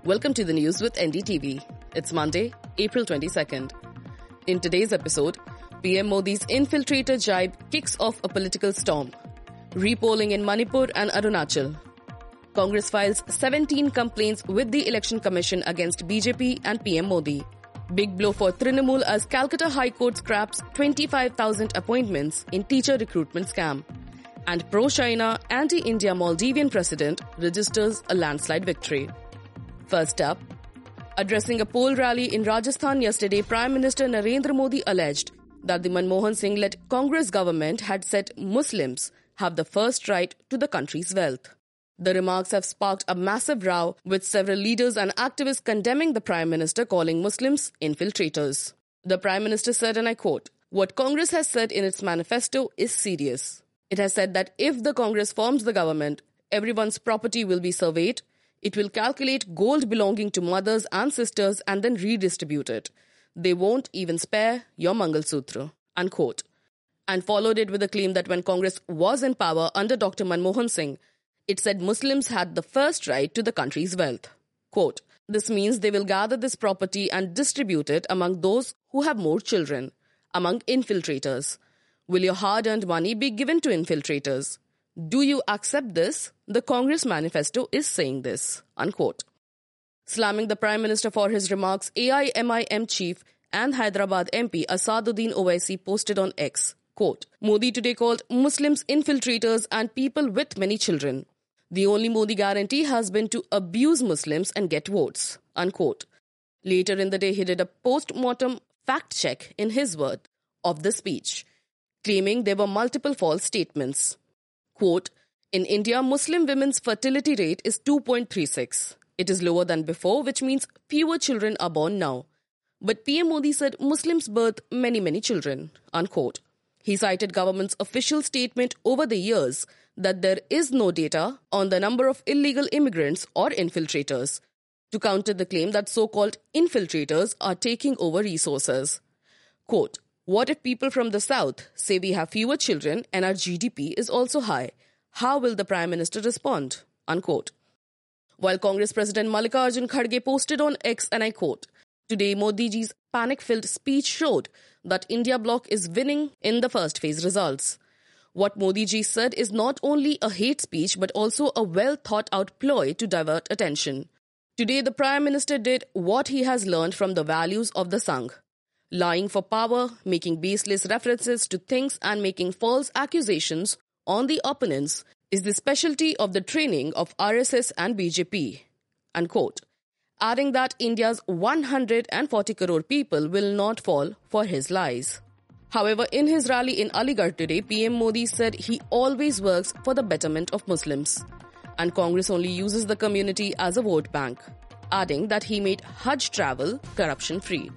Welcome to the news with NDTV. It's Monday, April 22nd. In today's episode, PM Modi's infiltrator jibe kicks off a political storm. Repolling in Manipur and Arunachal. Congress files 17 complaints with the Election Commission against BJP and PM Modi. Big blow for Trinamool as Calcutta High Court scraps 25,000 appointments in teacher recruitment scam. And pro-China, anti-India Maldivian president registers a landslide victory. First up, addressing a poll rally in Rajasthan yesterday, Prime Minister Narendra Modi alleged that the Manmohan Singh-led Congress government had said Muslims have the first right to the country's wealth. The remarks have sparked a massive row, with several leaders and activists condemning the Prime Minister, calling Muslims infiltrators. The Prime Minister said, and I quote, "What Congress has said in its manifesto is serious. It has said that if the Congress forms the government, everyone's property will be surveyed. It will calculate gold belonging to mothers and sisters and then redistribute it. They won't even spare your Mangal Sutra," unquote. And followed it with a claim that when Congress was in power under Dr. Manmohan Singh, it said Muslims had the first right to the country's wealth. Quote, "This means they will gather this property and distribute it among those who have more children, among infiltrators. Will your hard-earned money be given to infiltrators? Do you accept this? The Congress manifesto is saying this," unquote. Slamming the Prime Minister for his remarks, AIMIM chief and Hyderabad MP Asaduddin Owaisi posted on X, quote, "Modi today called Muslims infiltrators and people with many children. The only Modi guarantee has been to abuse Muslims and get votes," unquote. Later in the day, he did a post-mortem fact-check, in his word, of the speech, claiming there were multiple false statements. Quote, "In India, Muslim women's fertility rate is 2.36. It is lower than before, which means fewer children are born now. But PM Modi said Muslims birth many children," unquote. He cited government's official statement over the years that there is no data on the number of illegal immigrants or infiltrators to counter the claim that so-called infiltrators are taking over resources. Quote, "What if people from the south say we have fewer children and our GDP is also high? How will the Prime Minister respond?" unquote. While Congress President Mallikarjun Kharge posted on X, and I quote, "Today Modiji's panic-filled speech showed that India bloc is winning in the first phase results. What Modiji said is not only a hate speech but also a well-thought-out ploy to divert attention. Today the Prime Minister did what he has learned from the values of the Sangh. Lying for power, making baseless references to things and making false accusations on the opponents is the specialty of the training of RSS and BJP," unquote. Adding that India's 140 crore people will not fall for his lies. However, in his rally in Aligarh today, PM Modi said he always works for the betterment of Muslims, and Congress only uses the community as a vote bank, adding that he made Hajj travel corruption-free.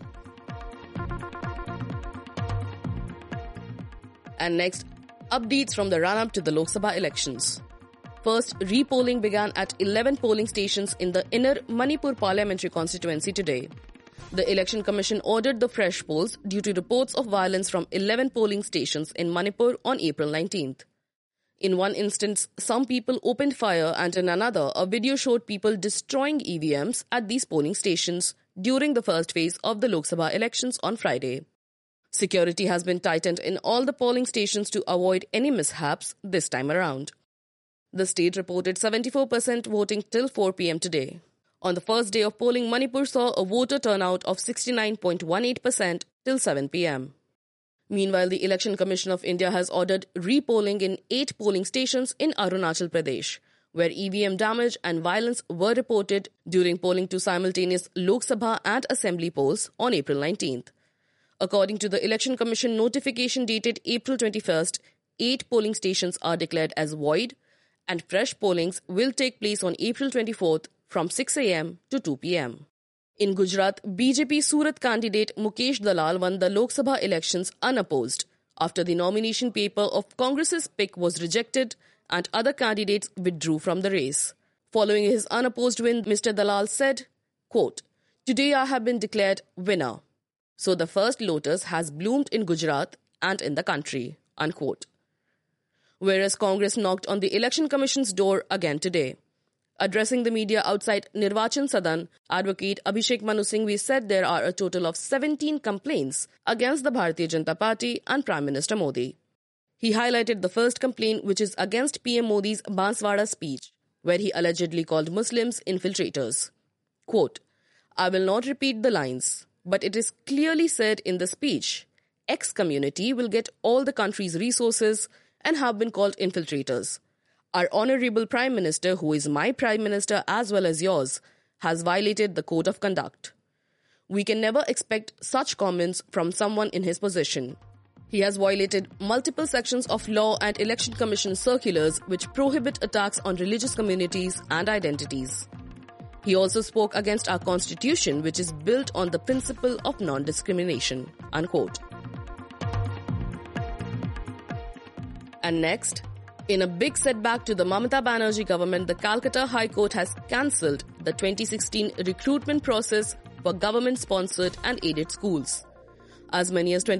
And next, updates from the run-up to the Lok Sabha elections. First, repolling began at 11 polling stations in the inner Manipur parliamentary constituency today. The Election Commission ordered the fresh polls due to reports of violence from 11 polling stations in Manipur on April 19th. In one instance, some people opened fire, and in another, a video showed people destroying EVMs at these polling stations during the first phase of the Lok Sabha elections on Friday. Security has been tightened in all the polling stations to avoid any mishaps this time around. The state reported 74% voting till 4 p.m. today. On the first day of polling, Manipur saw a voter turnout of 69.18% till 7 p.m. Meanwhile, the Election Commission of India has ordered repolling in 8 polling stations in Arunachal Pradesh, where EVM damage and violence were reported during polling to simultaneous Lok Sabha and Assembly polls on April 19th. According to the Election Commission notification dated April 21st, 8 polling stations are declared as void, and fresh pollings will take place on April 24th from 6 a.m. to 2 p.m. In Gujarat, BJP Surat candidate Mukesh Dalal won the Lok Sabha elections unopposed after the nomination paper of Congress's pick was rejected and other candidates withdrew from the race. Following his unopposed win, Mr. Dalal said, quote, "Today I have been declared winner. So the first lotus has bloomed in Gujarat and in the country," unquote. Whereas Congress knocked on the Election Commission's door again today. Addressing the media outside Nirvachan Sadan, Advocate Abhishek Manu Singhvi said there are a total of 17 complaints against the Bharatiya Janata Party and Prime Minister Modi. He highlighted the first complaint, which is against PM Modi's Banswara speech, where he allegedly called Muslims infiltrators. Quote, "I will not repeat the lines, but it is clearly said in the speech, X community will get all the country's resources and have been called infiltrators. Our Honourable Prime Minister, who is my Prime Minister as well as yours, has violated the code of conduct. We can never expect such comments from someone in his position. He has violated multiple sections of law and Election Commission circulars which prohibit attacks on religious communities and identities. He also spoke against our constitution, which is built on the principle of non-discrimination." Unquote. And next, in a big setback to the Mamata Banerjee government, the Calcutta High Court has cancelled the 2016 recruitment process for government-sponsored and aided schools. As many as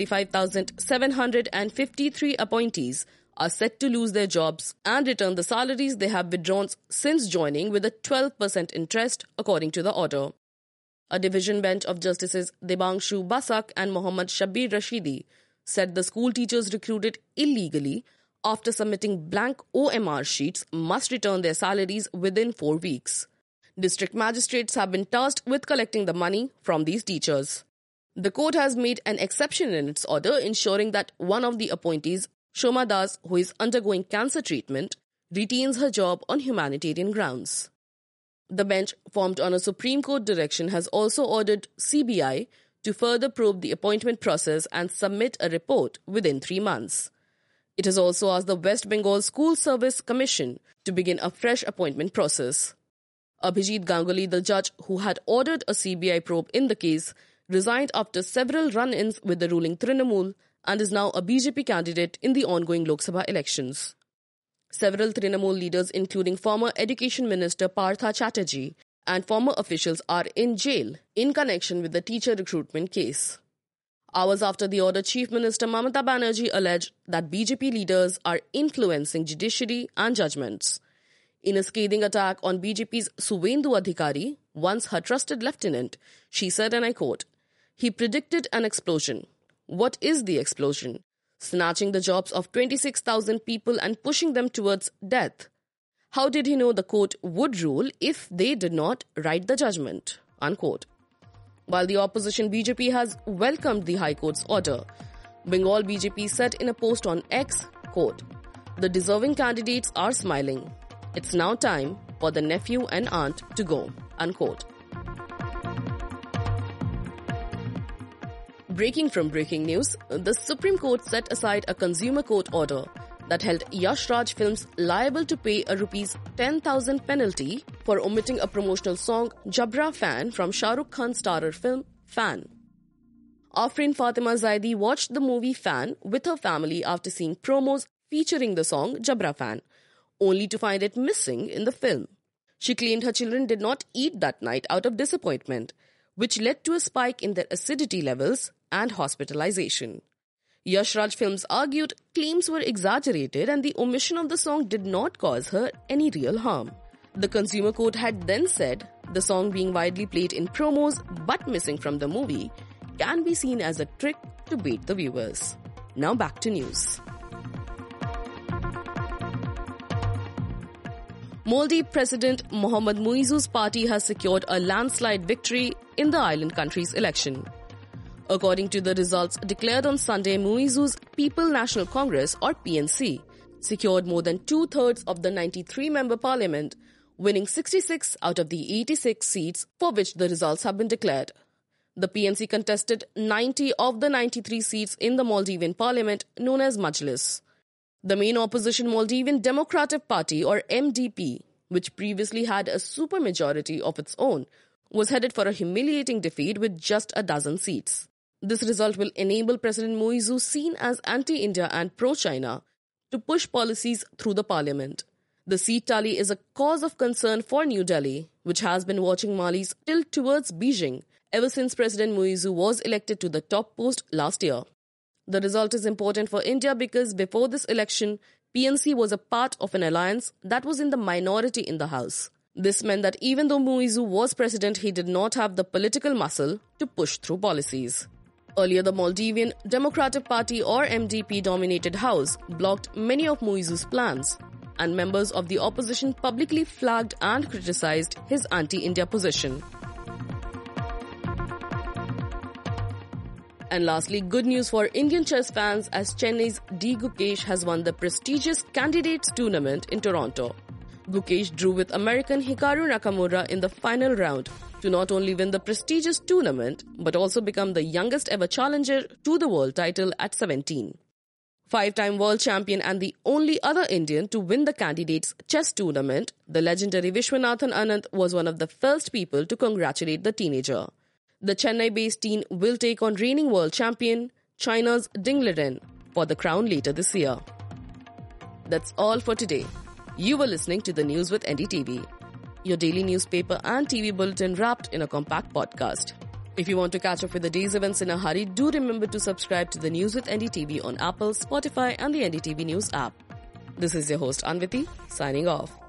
25,753 appointees are set to lose their jobs and return the salaries they have withdrawn since joining with a 12% interest, according to the order. A division bench of Justices Debangshu Basak and Mohammad Shabbir Rashidi said the school teachers recruited illegally after submitting blank OMR sheets must return their salaries within 4 weeks. District magistrates have been tasked with collecting the money from these teachers. The court has made an exception in its order, ensuring that one of the appointees, Shoma Das, who is undergoing cancer treatment, retains her job on humanitarian grounds. The bench, formed on a Supreme Court direction, has also ordered CBI to further probe the appointment process and submit a report within 3 months. It has also asked the West Bengal School Service Commission to begin a fresh appointment process. Abhijit Ganguly, the judge who had ordered a CBI probe in the case, resigned after several run-ins with the ruling Trinamool and is now a BJP candidate in the ongoing Lok Sabha elections. Several Trinamool leaders, including former Education Minister Partha Chatterjee and former officials, are in jail in connection with the teacher recruitment case. Hours after the order, Chief Minister Mamata Banerjee alleged that BJP leaders are influencing judiciary and judgments. In a scathing attack on BJP's Suvendu Adhikari, once her trusted lieutenant, she said, and I quote, "He predicted an explosion. What is the explosion? Snatching the jobs of 26,000 people and pushing them towards death. How did he know the court would rule if they did not write the judgment?" Unquote. While the opposition BJP has welcomed the High Court's order, Bengal BJP said in a post on X, quote, "The deserving candidates are smiling. It's now time for the nephew and aunt to go." Unquote. Breaking from breaking news, the Supreme Court set aside a consumer court order that held Yash Raj Films liable to pay a ₹10,000 penalty for omitting a promotional song Jabra Fan from Shah Rukh Khan's starrer film Fan. Afrin Fatima Zaidi watched the movie Fan with her family after seeing promos featuring the song Jabra Fan, only to find it missing in the film. She claimed her children did not eat that night out of disappointment, which led to a spike in their acidity levels and hospitalization. Yash Raj Films argued claims were exaggerated and the omission of the song did not cause her any real harm. The Consumer Court had then said the song being widely played in promos but missing from the movie can be seen as a trick to bait the viewers. Now back to news. Maldives President Mohammad Muizzu's party has secured a landslide victory in the island country's election. According to the results declared on Sunday, Muizzu's People National Congress, or PNC, secured more than 2/3 of the 93-member parliament, winning 66 out of the 86 seats for which the results have been declared. The PNC contested 90 of the 93 seats in the Maldivian parliament, known as Majlis. The main opposition Maldivian Democratic Party, or MDP, which previously had a supermajority of its own, was headed for a humiliating defeat with just a dozen seats. This result will enable President Muizzu, seen as anti-India and pro-China, to push policies through the parliament. The seat tally is a cause of concern for New Delhi, which has been watching Mali's tilt towards Beijing ever since President Muizzu was elected to the top post last year. The result is important for India because before this election, PNC was a part of an alliance that was in the minority in the House. This meant that even though Muizu was president, he did not have the political muscle to push through policies. Earlier, the Maldivian Democratic Party or MDP-dominated House blocked many of Muizu's plans, and members of the opposition publicly flagged and criticized his anti-India position. And lastly, good news for Indian chess fans as Chennai's D. Gukesh has won the prestigious Candidates Tournament in Toronto. Gukesh drew with American Hikaru Nakamura in the final round to not only win the prestigious tournament but also become the youngest ever challenger to the world title at 17. Five-time world champion and the only other Indian to win the Candidates Chess Tournament, the legendary Vishwanathan Anand was one of the first people to congratulate the teenager. The Chennai-based team will take on reigning world champion China's Ding Liren for the crown later this year. That's all for today. You were listening to the News with NDTV, your daily newspaper and TV bulletin wrapped in a compact podcast. If you want to catch up with the day's events in a hurry, do remember to subscribe to the News with NDTV on Apple, Spotify and the NDTV News app. This is your host Anviti, signing off.